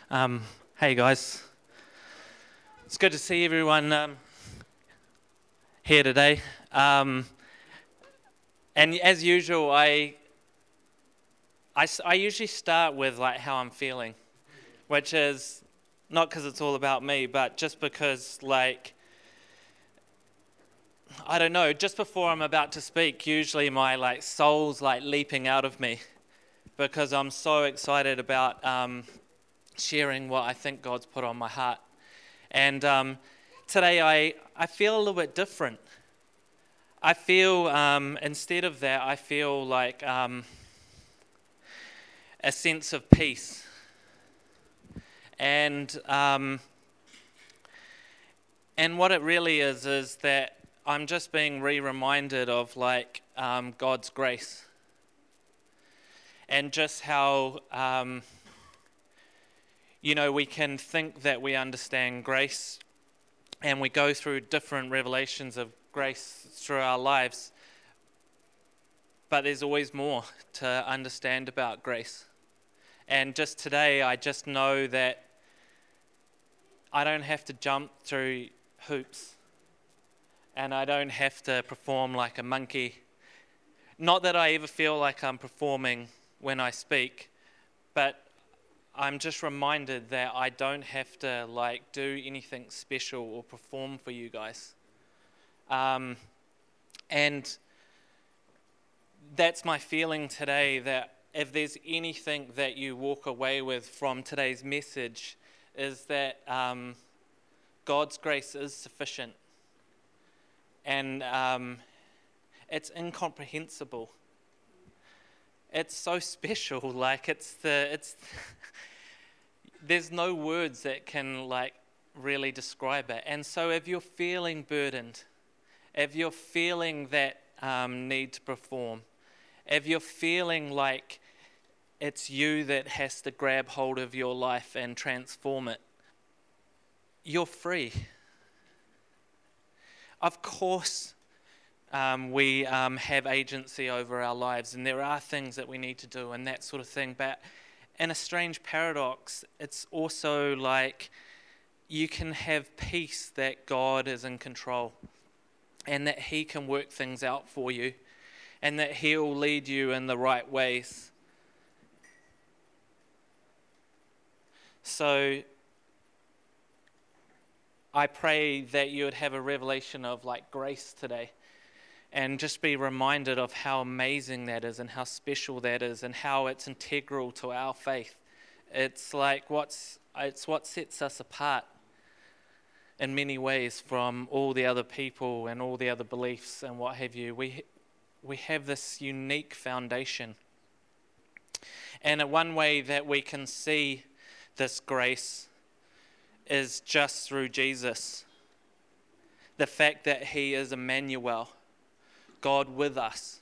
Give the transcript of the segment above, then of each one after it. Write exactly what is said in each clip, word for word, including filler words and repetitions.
Um, hey guys, it's good to see everyone um, here today. Um, and as usual, I, I, s- I usually start with like how I'm feeling, which is not because it's all about me, but just because like, I don't know, just before I'm about to speak, usually my like soul's like leaping out of me because I'm so excited about um, sharing what I think God's put on my heart. And um, today I, I feel a little bit different. I feel, um, instead of that, I feel like um, a sense of peace. And um, and what it really is, is that I'm just being re-reminded of like um, God's grace. And just how, um, you know, we can think that we understand grace and we go through different revelations of grace through our lives. But there's always more to understand about grace. And just today, I just know that I don't have to jump through hoops. And I don't have to perform like a monkey. Not that I ever feel like I'm performing when I speak, but I'm just reminded that I don't have to like do anything special or perform for you guys. Um, and that's my feeling today, that if there's anything that you walk away with from today's message, is that um, God's grace is sufficient. And um, it's incomprehensible. It's so special. Like it's the it's. There's no words that can like really describe it. And so, if you're feeling burdened, if you're feeling that um, need to perform, if you're feeling like it's you that has to grab hold of your life and transform it, you're free. Of course, um, we um, have agency over our lives, and there are things that we need to do and that sort of thing. But in a strange paradox, it's also like you can have peace that God is in control and that He can work things out for you and that He'll lead you in the right ways. So I pray that you would have a revelation of like grace today and just be reminded of how amazing that is and how special that is and how it's integral to our faith. It's like what's it's what sets us apart in many ways from all the other people and all the other beliefs and what have you. We we have this unique foundation. And one way that we can see this grace is just through Jesus. The fact that He is Emmanuel, God with us.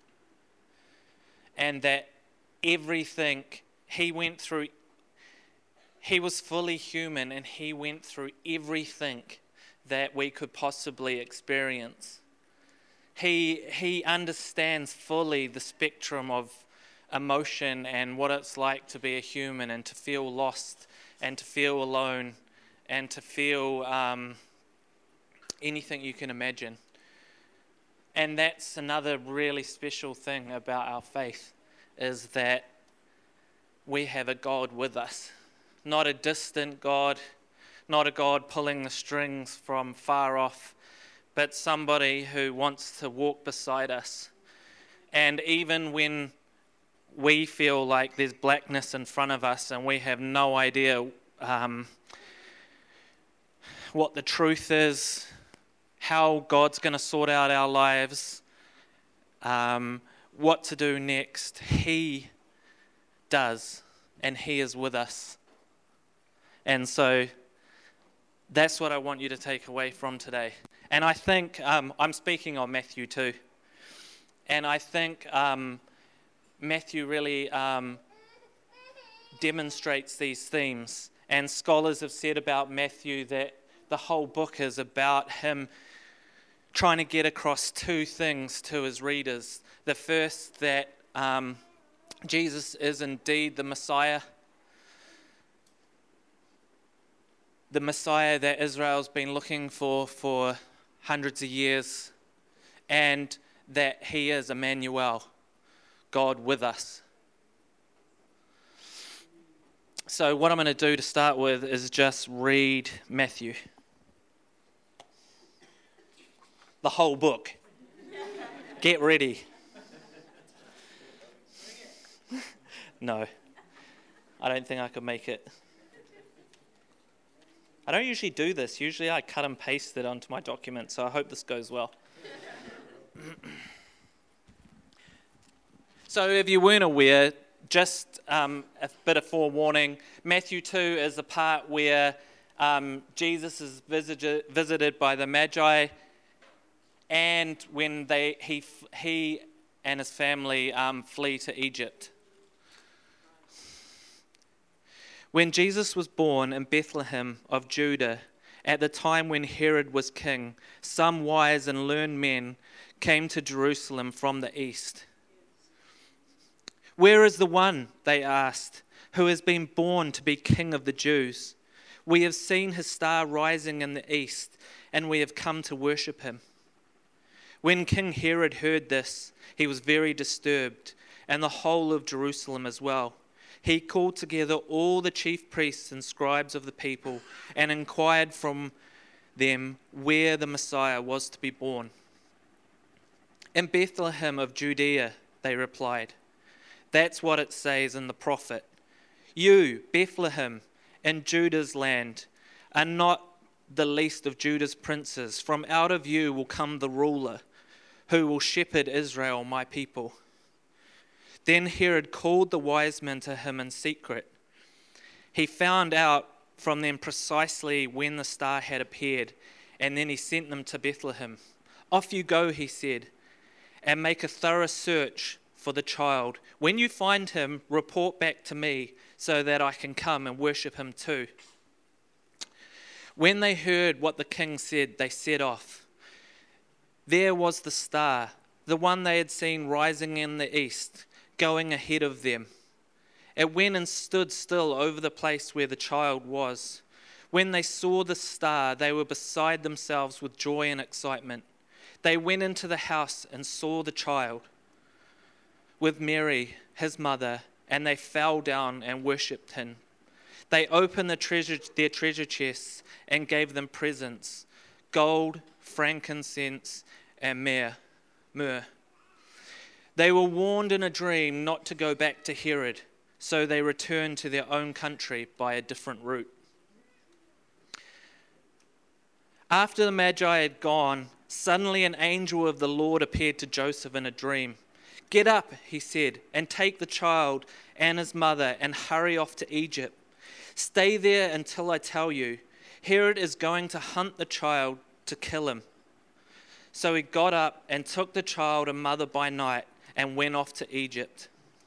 And that everything He went through, He was fully human and He went through everything that we could possibly experience. He, he understands fully the spectrum of emotion and what it's like to be a human and to feel lost and to feel alone and to feel um, anything you can imagine. And that's another really special thing about our faith, is that we have a God with us. Not a distant God, not a God pulling the strings from far off, but somebody who wants to walk beside us. And even when we feel like there's blackness in front of us and we have no idea um, what the truth is, how God's going to sort out our lives, um, what to do next, He does, and He is with us. And so that's what I want you to take away from today. And I think, um, I'm speaking on Matthew too, and I think um, Matthew really um, demonstrates these themes. And scholars have said about Matthew that the whole book is about him trying to get across two things to his readers. The first, that um, Jesus is indeed the Messiah, the Messiah that Israel's been looking for for hundreds of years, and that he is Emmanuel, God with us. So what I'm going to do to start with is just read Matthew. The whole book. Get ready. No, I don't think I could make it. I don't usually do this. Usually I cut and paste it onto my document, so I hope this goes well. So if you weren't aware, just um, a bit of forewarning, Matthew two is the part where um, Jesus is visited, visited by the Magi, and when they he he and his family um, flee to Egypt. When Jesus was born in Bethlehem of Judah, at the time when Herod was king, some wise and learned men came to Jerusalem from the east. "Where is the one," they asked, "who has been born to be king of the Jews? We have seen his star rising in the east, and we have come to worship him." When King Herod heard this, he was very disturbed, and the whole of Jerusalem as well. He called together all the chief priests and scribes of the people and inquired from them where the Messiah was to be born. "In Bethlehem of Judea," they replied. "That's what it says in the prophet. You, Bethlehem, in Judah's land, are not the least of Judah's princes. From out of you will come the ruler who will shepherd Israel, my people." Then Herod called the wise men to him in secret. He found out from them precisely when the star had appeared, and then he sent them to Bethlehem. "Off you go," he said, "and make a thorough search for the child. When you find him, report back to me so that I can come and worship him too." When they heard what the king said, they set off. There was the star, the one they had seen rising in the east, going ahead of them. It went and stood still over the place where the child was. When they saw the star, they were beside themselves with joy and excitement. They went into the house and saw the child with Mary, his mother, and they fell down and worshipped him. They opened the treasure, their treasure chests and gave them presents: gold, frankincense, and myrrh. myrrh. They were warned in a dream not to go back to Herod, so they returned to their own country by a different route. After the Magi had gone, suddenly an angel of the Lord appeared to Joseph in a dream. "Get up," he said, "and take the child and his mother and hurry off to Egypt. Stay there until I tell you. Herod is going to hunt the child to kill him." So he got up and took the child and mother by night and went off to Egypt.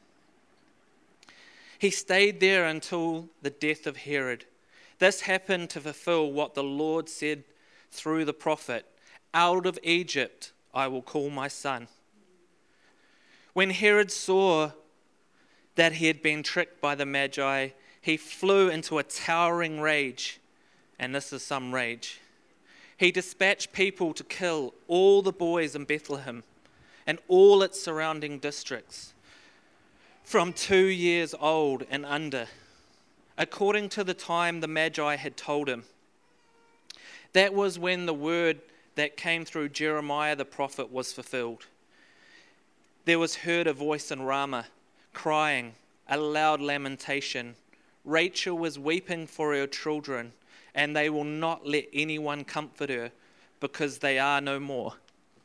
He stayed there until the death of Herod. This happened to fulfill what the Lord said through the prophet, "Out of Egypt I will call my son." When Herod saw that he had been tricked by the Magi, he flew into a towering rage, and this is some rage. He dispatched people to kill all the boys in Bethlehem and all its surrounding districts, from two years old and under, according to the time the Magi had told him. That was when the word that came through Jeremiah the prophet was fulfilled. There was heard a voice in Ramah, crying, a loud lamentation. Rachel was weeping for her children, and they will not let anyone comfort her, because they are no more.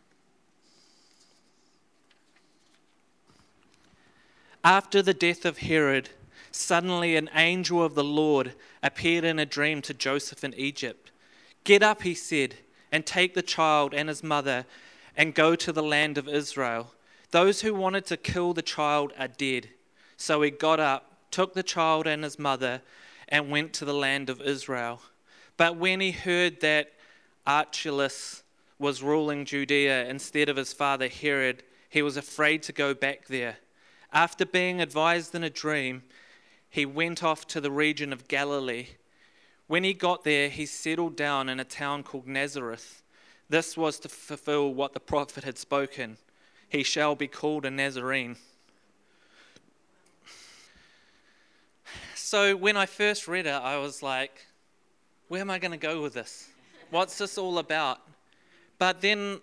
After the death of Herod, suddenly an angel of the Lord appeared in a dream to Joseph in Egypt. "Get up," he said, "and take the child and his mother and go to the land of Israel. Those who wanted to kill the child are dead." So he got up, took the child and his mother, and went to the land of Israel. But when he heard that Archelaus was ruling Judea instead of his father Herod, he was afraid to go back there. After being advised in a dream, he went off to the region of Galilee. When he got there, he settled down in a town called Nazareth. This was to fulfill what the prophet had spoken. He shall be called a Nazarene. So when I first read it, I was like, where am I going to go with this? What's this all about? But then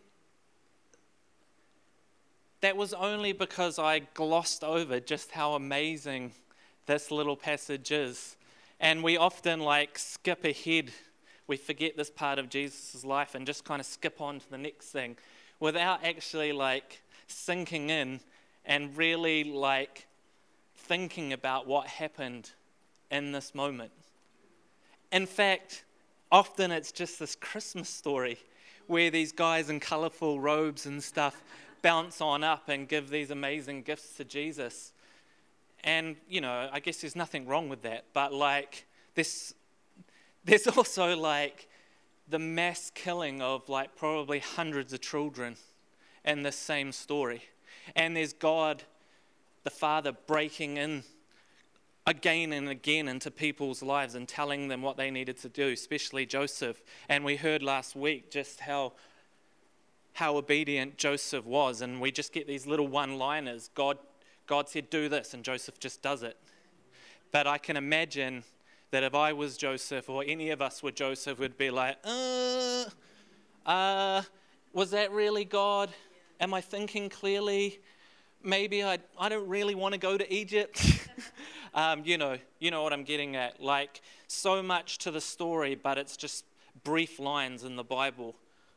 that was only because I glossed over just how amazing this little passage is. And we often like skip ahead. We forget this part of Jesus' life and just kind of skip on to the next thing without actually like sinking in and really like thinking about what happened in this moment. In fact, often it's just this Christmas story where these guys in colourful robes and stuff bounce on up and give these amazing gifts to Jesus. And, you know, I guess there's nothing wrong with that, but like this, there's also like the mass killing of like probably hundreds of children in this same story. And there's God, the Father, breaking in again and again into people's lives and telling them what they needed to do, especially Joseph. And we heard last week just how how obedient Joseph was, and we just get these little one-liners. God, God said, do this, and Joseph just does it. But I can imagine that if I was Joseph, or any of us were Joseph, would be like, uh, uh, was that really God? Am I thinking clearly? Maybe I I don't really want to go to Egypt. um, you know, you know what I'm getting at. Like, so much to the story, but it's just brief lines in the Bible.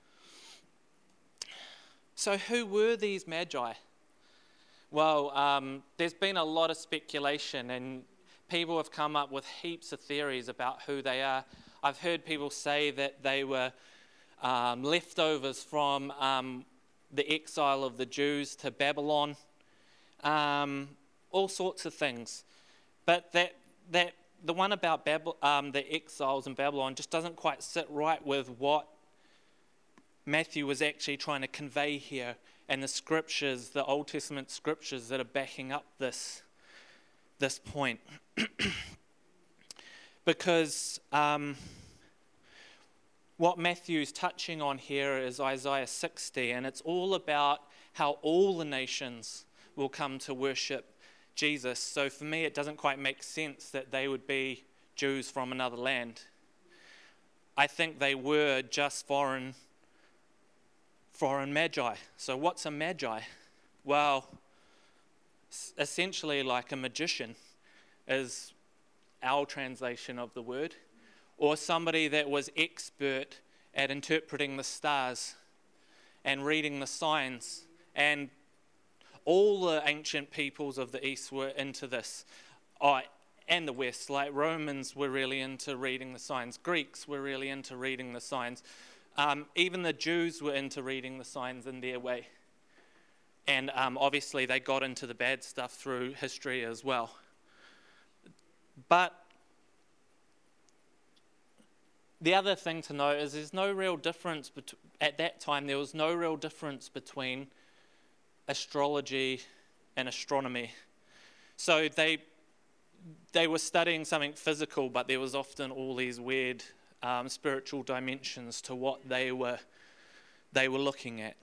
So who were these magi? Well, um, there's been a lot of speculation, and people have come up with heaps of theories about who they are. I've heard people say that they were um, leftovers from um, the exile of the Jews to Babylon, um, all sorts of things. But that that the one about Bab- um, the exiles in Babylon just doesn't quite sit right with what Matthew was actually trying to convey here, and the scriptures, the Old Testament scriptures that are backing up this, this point. Because um, what Matthew's touching on here is Isaiah sixty, and it's all about how all the nations will come to worship Jesus. So for me, it doesn't quite make sense that they would be Jews from another land. I think they were just foreign Foreign magi. So what's a magi? Well, essentially like a magician is our translation of the word, or somebody that was expert at interpreting the stars and reading the signs. And all the ancient peoples of the East were into this, oh, and the West. Like Romans were really into reading the signs. Greeks were really into reading the signs. Um, even the Jews were into reading the signs in their way. And um, obviously they got into the bad stuff through history as well. But the other thing to note is there's no real difference, bet- at that time there was no real difference between astrology and astronomy. So they they were studying something physical, but there was often all these weird Um, spiritual dimensions to what they were they were looking at.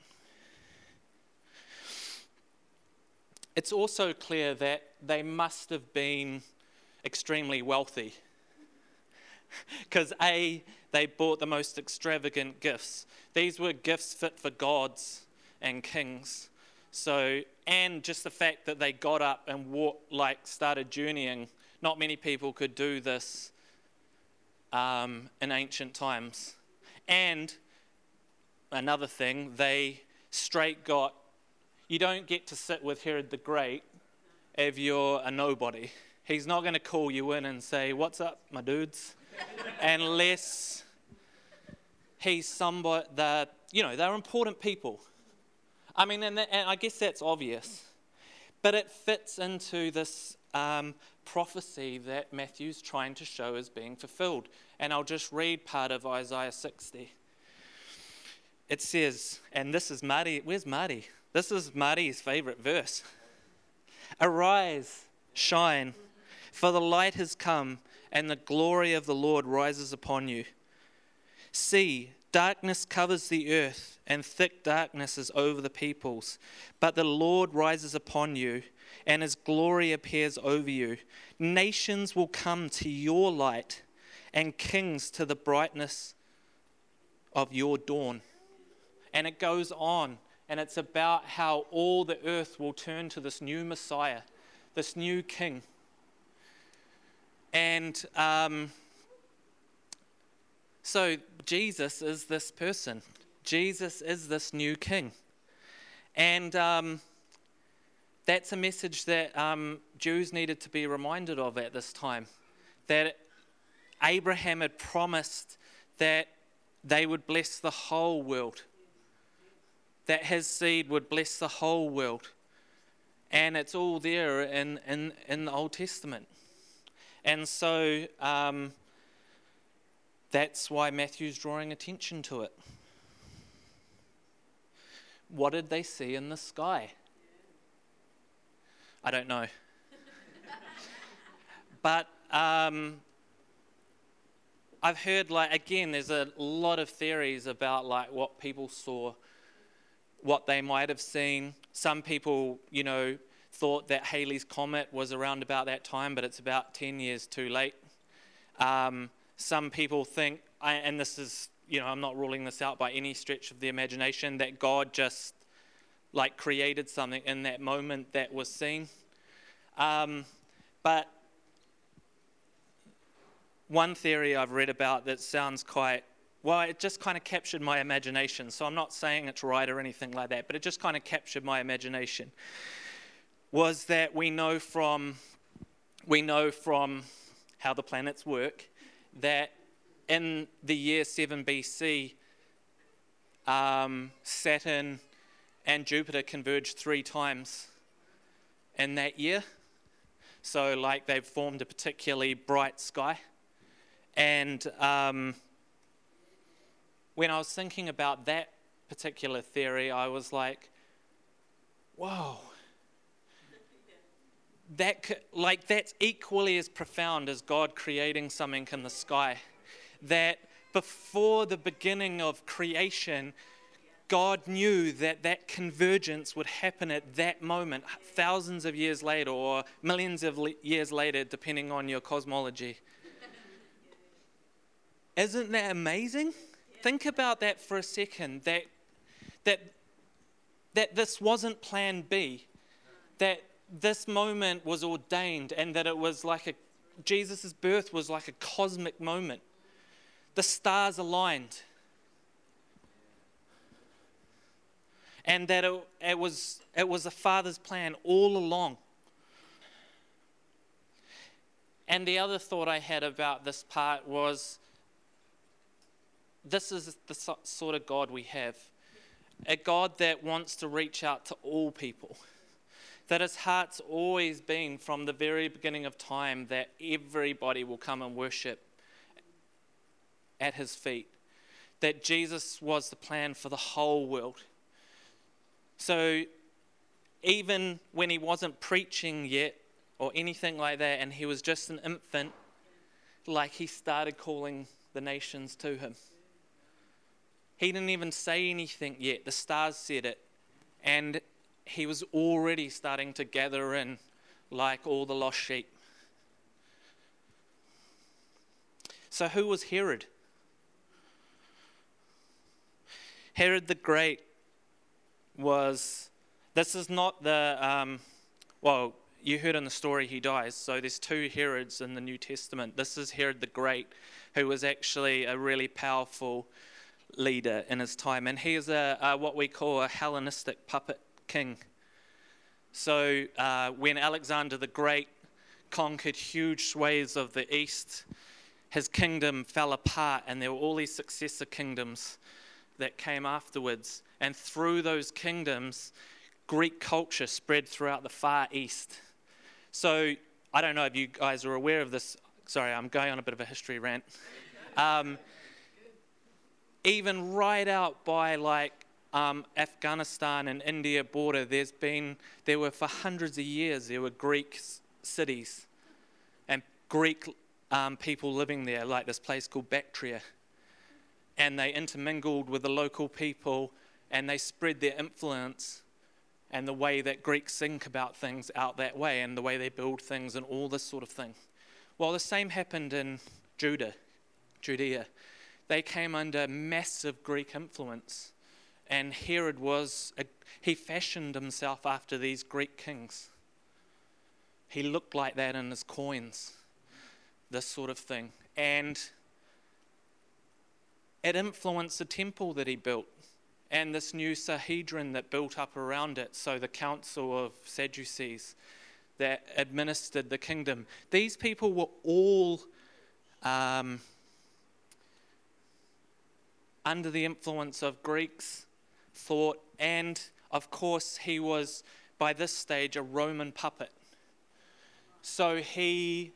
It's also clear that they must have been extremely wealthy, because A, they bought the most extravagant gifts. These were gifts fit for gods and kings. So, and just the fact that they got up and walked, like started journeying. Not many people could do this Um, in ancient times. And another thing, they straight got, you don't get to sit with Herod the Great if you're a nobody. He's not going to call you in and say, what's up, my dudes? Unless he's somebody that, you know, they're important people. I mean, and, that, and I guess that's obvious. But it fits into this um, prophecy that Matthew's trying to show is being fulfilled. And I'll just read part of Isaiah sixty. It says, and this is Marty, where's Marty? This is Marty's favourite verse. Arise, shine, for the light has come, and the glory of the Lord rises upon you. See, darkness covers the earth, and thick darkness is over the peoples. But the Lord rises upon you, and his glory appears over you. Nations will come to your light, and kings to the brightness of your dawn. And it goes on, and it's about how all the earth will turn to this new Messiah, this new king. And um, so Jesus is this person. Jesus is this new king. And um, that's a message that um, Jews needed to be reminded of at this time. That Abraham had promised that they would bless the whole world. That his seed would bless the whole world. And it's all there in, in, in the Old Testament. And so um, that's why Matthew's drawing attention to it. What did they see in the sky? I don't know. But um, I've heard, like, again, there's a lot of theories about, like, what people saw, what they might have seen. Some people, you know, thought that Halley's Comet was around about that time, but it's about ten years too late. Um, some people think, and this is, you know, I'm not ruling this out by any stretch of the imagination, that God just, like, created something in that moment that was seen. Um, but one theory I've read about that sounds quite, well, it just kind of captured my imagination. So I'm not saying it's right or anything like that, but it just kind of captured my imagination. Was that we know from we know from how the planets work that in the year seven B C, um, Saturn and Jupiter converged three times in that year. So, like, they've formed a particularly bright sky. And um, when I was thinking about that particular theory, I was like, whoa. That, like, that's equally as profound as God creating something in the sky. That before the beginning of creation, God knew that that convergence would happen at that moment, thousands of years later or millions of years later, depending on your cosmology. Isn't that amazing? Yeah. Think about that for a second, that, that, that this wasn't plan B, that this moment was ordained, and that it was like a, Jesus' birth was like a cosmic moment. The stars aligned. And that it, it was it was the Father's plan all along. And the other thought I had about this part was, this is the sort of God we have. A God that wants to reach out to all people. That his heart's always been from the very beginning of time that everybody will come and worship at his feet. That Jesus was the plan for the whole world. So even when he wasn't preaching yet or anything like that, and he was just an infant, like, he started calling the nations to him. He didn't even say anything yet. The stars said it. And he was already starting to gather in, like, all the lost sheep. So who was Herod? Herod the Great was, this is not the, um, well, you heard in the story he dies, so there's two Herods in the New Testament. This is Herod the Great, who was actually a really powerful leader in his time, and he is a, a what we call a Hellenistic puppet king. So uh, when Alexander the Great conquered huge swathes of the east, his kingdom fell apart, and there were all these successor kingdoms that came afterwards. And through those kingdoms, Greek culture spread throughout the Far East. So I don't know if you guys are aware of this. Sorry, I'm going on a bit of a history rant. Um, even right out by, like, um, Afghanistan and India border, there's been, there were for hundreds of years, there were Greek cities and Greek um, people living there, like this place called Bactria. And they intermingled with the local people, and they spread their influence and the way that Greeks think about things out that way, and the way they build things and all this sort of thing. Well, the same happened in Judah, Judea. They came under massive Greek influence, and Herod was, a, he fashioned himself after these Greek kings. He looked like that in his coins, this sort of thing. And it influenced the temple that he built and this new Sanhedrin that built up around it. So the council of Sadducees that administered the kingdom. These people were all um, under the influence of Greeks' thought. And of course, he was by this stage a Roman puppet. So he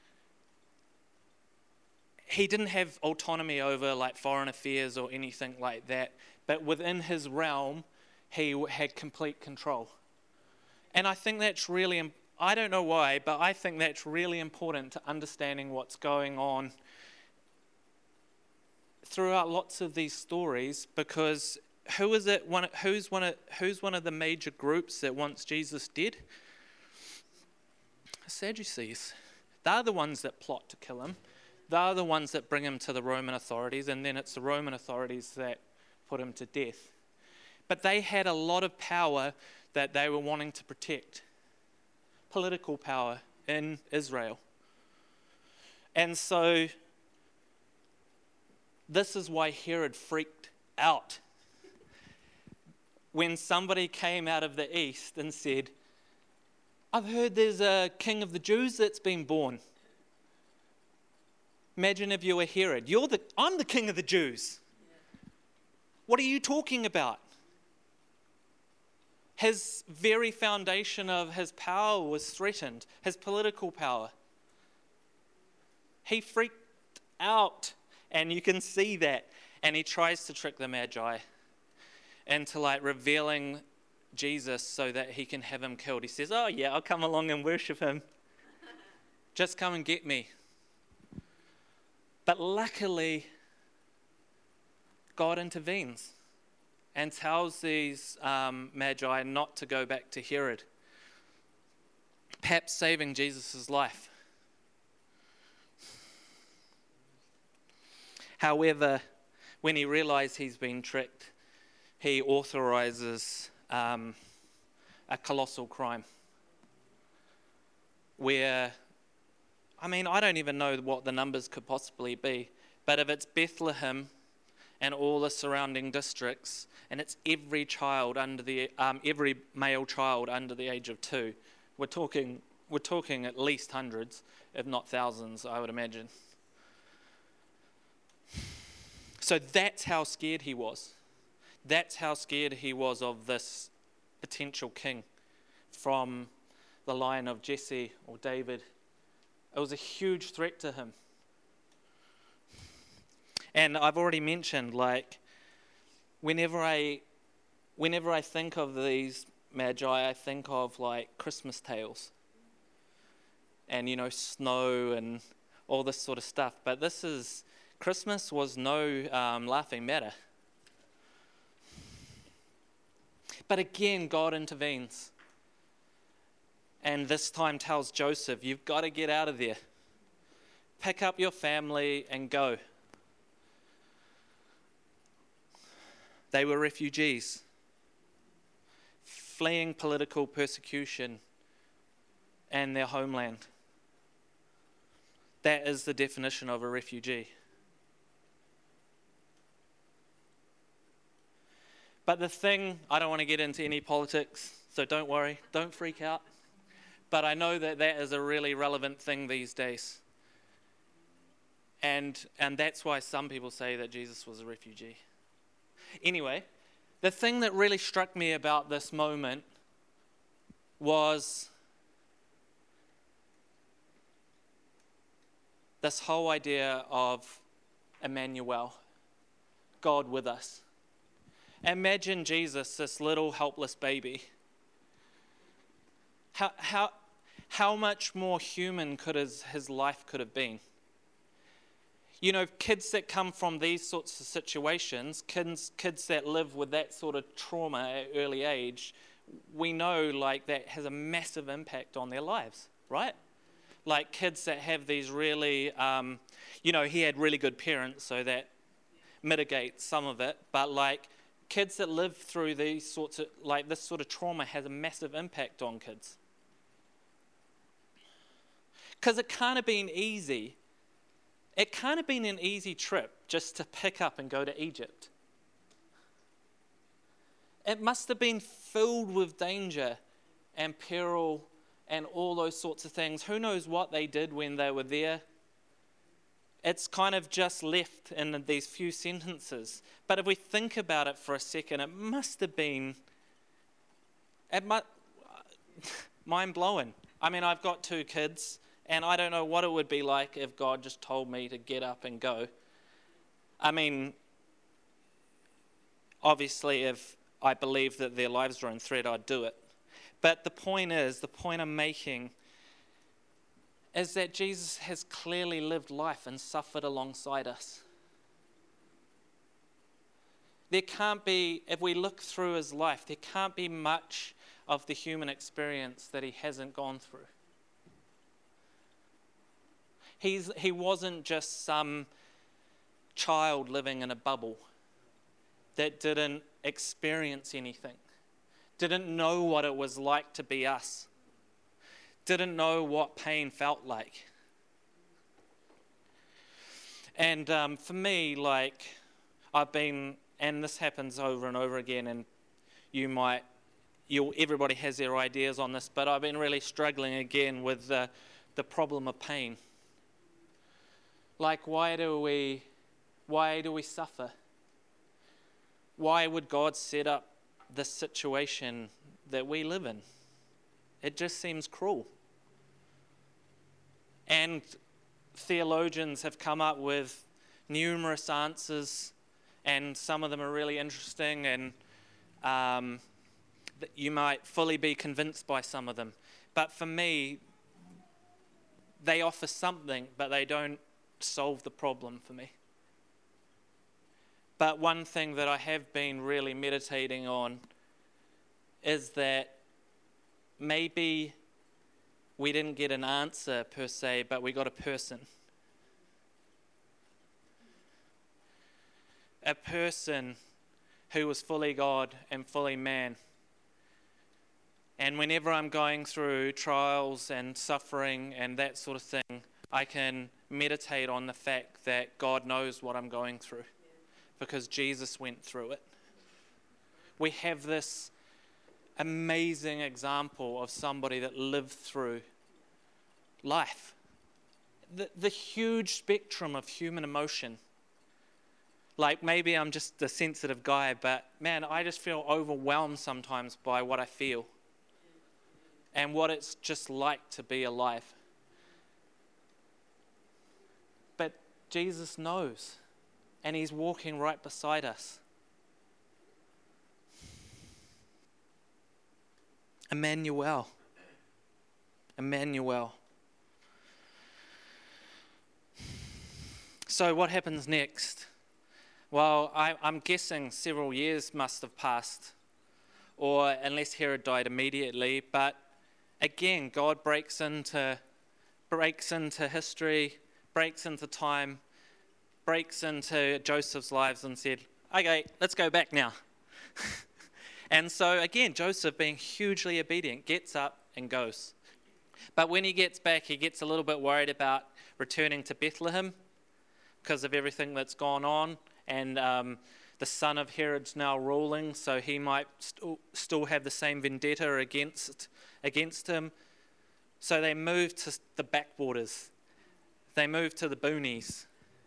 he didn't have autonomy over like foreign affairs or anything like that, but within his realm, he had complete control. And I think that's really, I don't know why, but I think that's really important to understanding what's going on throughout lots of these stories, because who is it? One, who's one of who's one of the major groups that wants Jesus dead? Sadducees. They're the ones that plot to kill him. They're the ones that bring him to the Roman authorities, and then it's the Roman authorities that put him to death. But they had a lot of power that they were wanting to protect. Political power in Israel. And so this is why Herod freaked out when somebody came out of the east and said, I've heard there's a king of the Jews that's been born. Imagine if you were Herod. You're the, I'm the king of the Jews. What are you talking about? His very foundation of his power was threatened, his political power. He freaked out, and you can see that. And he tries to trick the Magi into like revealing Jesus so that he can have him killed. He says, oh yeah, I'll come along and worship him. Just come and get me. But luckily, God intervenes and tells these um, Magi not to go back to Herod, perhaps saving Jesus' life. However, when he realizes he's been tricked, he authorizes um, a colossal crime where, I mean, I don't even know what the numbers could possibly be, but if it's Bethlehem and all the surrounding districts, and it's every child under the um, every male child under the age of two, we're talking we're talking at least hundreds, if not thousands, I would imagine. So that's how scared he was. That's how scared he was of this potential king from the line of Jesse or David. It was a huge threat to him. And I've already mentioned, like, whenever I whenever I think of these Magi, I think of, like, Christmas tales. And, you know, snow and all this sort of stuff. But this is, Christmas was no um, laughing matter. But again, God intervenes. And this time tells Joseph, you've got to get out of there. Pick up your family and go. They were refugees, fleeing political persecution and their homeland. That is the definition of a refugee. But the thing, I don't want to get into any politics, so don't worry, don't freak out. But I know that that is a really relevant thing these days. And and that's why some people say that Jesus was a refugee. Anyway, the thing that really struck me about this moment was this whole idea of Emmanuel, God with us. Imagine Jesus, this little helpless baby. How how how much more human could his, his life could have been? You know, kids that come from these sorts of situations, kids, kids that live with that sort of trauma at early age, we know like that has a massive impact on their lives, right? Like kids that have these really, um, you know, he had really good parents, so that mitigates some of it, but like kids that live through these sorts of, like this sort of trauma has a massive impact on kids. Because it can't have been easy. It can't have been an easy trip just to pick up and go to Egypt. It must have been filled with danger and peril and all those sorts of things. Who knows what they did when they were there? It's kind of just left in these few sentences. But if we think about it for a second, it must have been it must, mind-blowing. I mean, I've got two kids, and I don't know what it would be like if God just told me to get up and go. I mean, obviously, if I believe that their lives are in threat, I'd do it. But the point is, the point I'm making is that Jesus has clearly lived life and suffered alongside us. There can't be, if we look through his life, there can't be much of the human experience that he hasn't gone through. He's, he wasn't just some child living in a bubble that didn't experience anything, didn't know what it was like to be us, didn't know what pain felt like. And um, for me, like, I've been, and this happens over and over again, and you might, you'll, everybody has their ideas on this, but I've been really struggling again with the, the problem of pain. Like, why do we, why do we suffer? Why would God set up this situation that we live in? It just seems cruel. And theologians have come up with numerous answers, and some of them are really interesting, and um, you might fully be convinced by some of them. But for me, they offer something, but they don't solve the problem for me. But one thing that I have been really meditating on is that maybe we didn't get an answer per se, but we got a person. A person who was fully God and fully man. And whenever I'm going through trials and suffering and that sort of thing, I can meditate on the fact that God knows what I'm going through because Jesus went through it. We have this amazing example of somebody that lived through life. The, the huge spectrum of human emotion. Like, maybe I'm just a sensitive guy, but man, I just feel overwhelmed sometimes by what I feel and what it's just like to be alive. But Jesus knows, and he's walking right beside us. Emmanuel. Emmanuel. So what happens next? Well, I, I'm guessing several years must have passed, or unless Herod died immediately. But again, God breaks into breaks into history, breaks into time, breaks into Joseph's lives and said, okay, let's go back now. And so again, Joseph, being hugely obedient, gets up and goes. But when he gets back, he gets a little bit worried about returning to Bethlehem because of everything that's gone on. And um, the son of Herod's now ruling, so he might st- still have the same vendetta against, against him. So they move to the backwaters. They move to the boonies.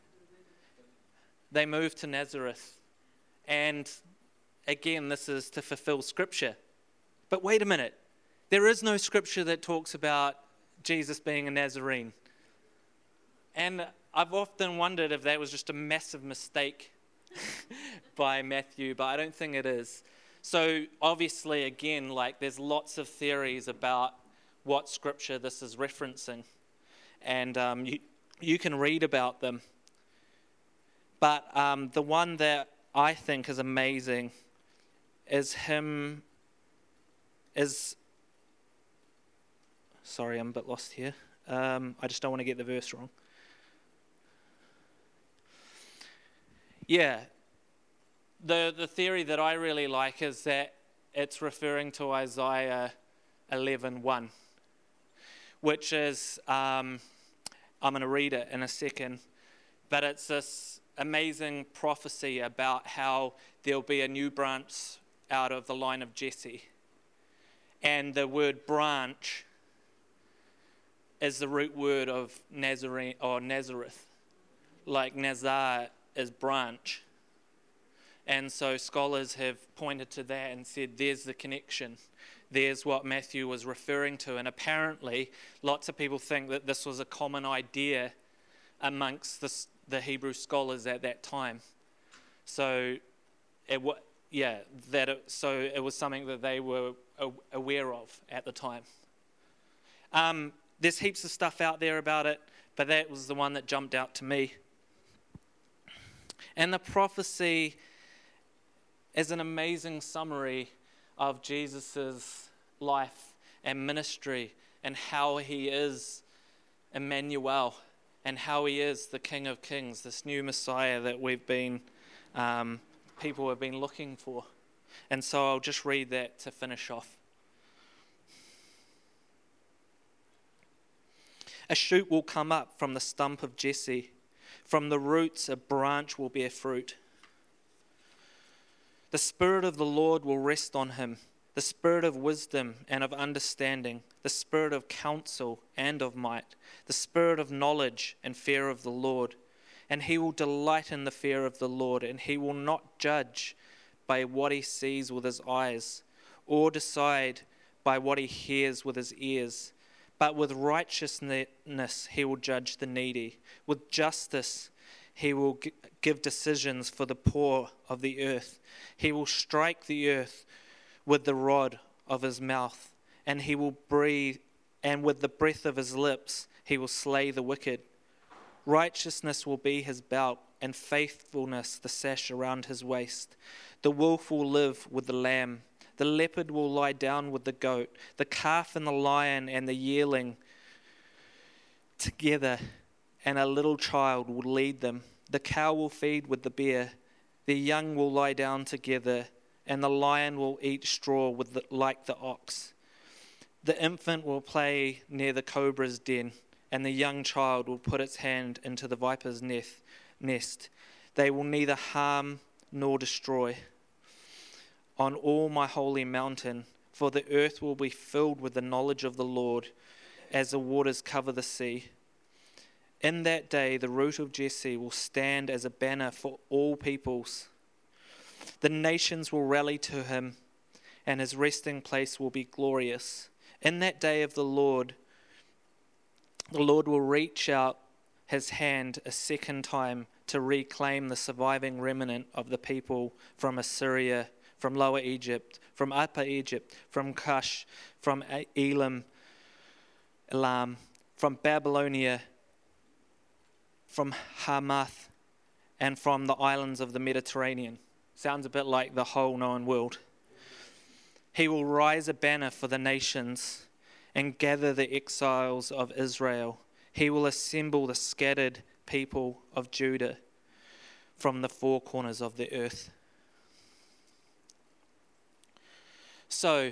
They move to Nazareth. And again, this is to fulfill Scripture. But wait a minute. There is no Scripture that talks about Jesus being a Nazarene. And I've often wondered if that was just a massive mistake by Matthew, but I don't think it is. So obviously, again, like there's lots of theories about what Scripture this is referencing. And um, you, you can read about them. But um, the one that I think is amazing is him, is, sorry, I'm a bit lost here. Um, I just don't want to get the verse wrong. Yeah, the the theory that I really like is that it's referring to Isaiah eleven one, which is, um, I'm going to read it in a second, but it's this amazing prophecy about how there'll be a new branch out of the line of Jesse. And the word branch is the root word of Nazarene or Nazareth, like Nazar is branch. And so scholars have pointed to that and said, there's the connection. There's what Matthew was referring to. And apparently, lots of people think that this was a common idea amongst the, the Hebrew scholars at that time. So, it, yeah, that it, so it was something that they were aware of at the time. Um, there's heaps of stuff out there about it, but that was the one that jumped out to me. And the prophecy is an amazing summary of Jesus' life and ministry and how he is Emmanuel and how he is the King of Kings, this new Messiah that we've been, um, people have been looking for. And so I'll just read that to finish off. A shoot will come up from the stump of Jesse. From the roots a branch will bear fruit. The Spirit of the Lord will rest on him, the Spirit of wisdom and of understanding, the Spirit of counsel and of might, the Spirit of knowledge and fear of the Lord. And he will delight in the fear of the Lord, and he will not judge by what he sees with his eyes, or decide by what he hears with his ears. But with righteousness he will judge the needy. With justice he will g- give decisions for the poor of the earth. He will strike the earth with the rod of his mouth, and he will breathe, and with the breath of his lips he will slay the wicked. Righteousness will be his belt, and faithfulness the sash around his waist. The wolf will live with the lamb. The leopard will lie down with the goat. The calf and the lion and the yearling together, and a little child will lead them. The cow will feed with the bear. The young will lie down together, and the lion will eat straw with the, like the ox. The infant will play near the cobra's den, and the young child will put its hand into the viper's nest. They will neither harm nor destroy on all my holy mountain, for the earth will be filled with the knowledge of the Lord as the waters cover the sea. In that day, the root of Jesse will stand as a banner for all peoples. The nations will rally to him, and his resting place will be glorious. In that day of the Lord, the Lord will reach out his hand a second time to reclaim the surviving remnant of the people from Assyria, from Lower Egypt, from Upper Egypt, from Cush, from Elam, Elam, from Babylonia, from Hamath, and from the islands of the Mediterranean. Sounds a bit like the whole known world. He will rise a banner for the nations and gather the exiles of Israel. He will assemble the scattered people of Judah from the four corners of the earth. So,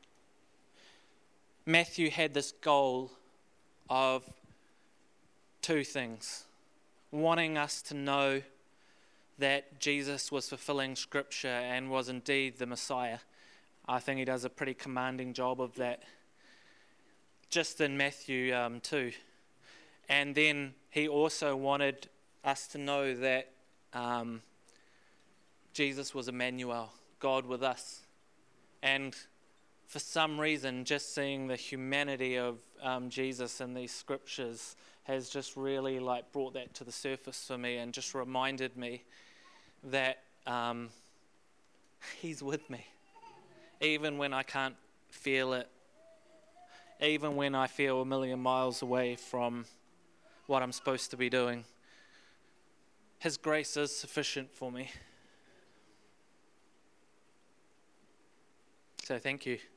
Matthew had this goal of two things. Wanting us to know that Jesus was fulfilling Scripture and was indeed the Messiah. I think he does a pretty commanding job of that, just in Matthew um, two. And then he also wanted us to know that um, Jesus was Emmanuel, God with us. And for some reason, just seeing the humanity of um, Jesus in these scriptures has just really like brought that to the surface for me and just reminded me that um, he's with me. Even when I can't feel it, even when I feel a million miles away from what I'm supposed to be doing, His grace is sufficient for me. So thank you.